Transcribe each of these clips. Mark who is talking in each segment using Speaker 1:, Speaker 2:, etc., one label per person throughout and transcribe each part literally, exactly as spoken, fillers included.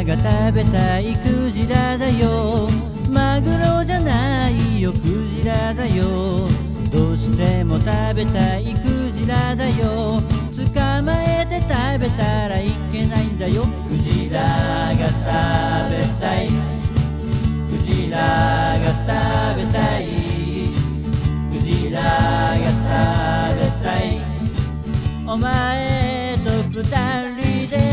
Speaker 1: が食べたいクジラだよ。マグロじゃないよクジラだよ。どうしても食べたいクジラだよ。捕まえて食べたらいけないんだよ。クジラが食べたい、クジラが食べたい、クジラが食べたい。お前と二人で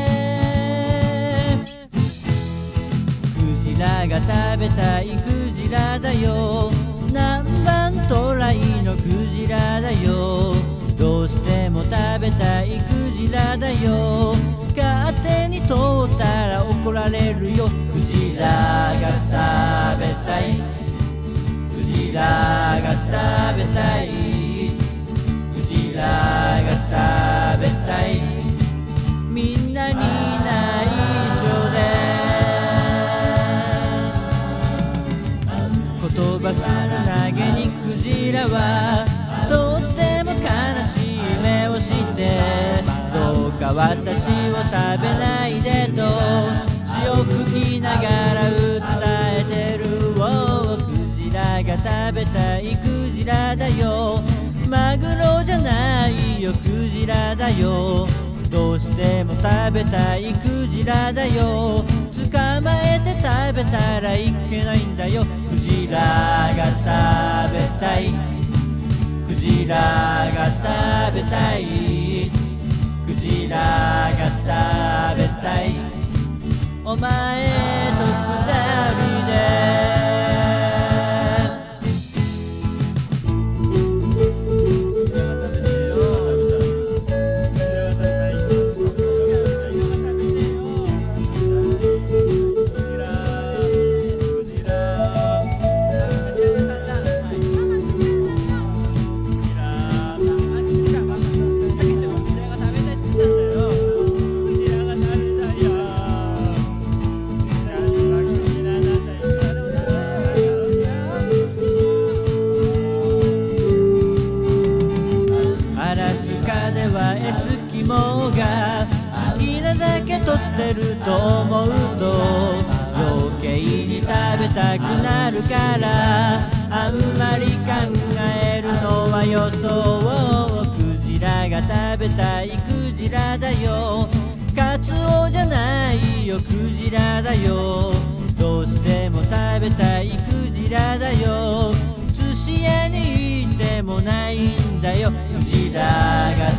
Speaker 1: クジラが食べたいクジラだよ。何番トライのクジラだよ。どうしても食べたいクジラだよ。勝手に通ったら怒られるよ。クジラが食べたい、クジラが食べたい、クジラが食べたい。みんなに内緒で言葉少なげにクジラはとっても悲しい目をして、どうか私を食べないでと血を吹きながら訴えてる。おクジラが食べたいクジラだよ。マグロじゃないよクジラだよ。どうしても食べたいクジラだよ。捕まえて食べたらいけないんだよ。クジラが食べたい、クジラが食べたい、クジラが食べたい。お前と二人でエスキモーが好きなだけ取ってると思うと余計に食べたくなるから、あんまり考えるのはよそう。クジラが食べたいクジラだよ。カツオじゃないよクジラだよ。どうしても食べたいクジラだよ。寿司屋に行ってもないんだよ。クジラが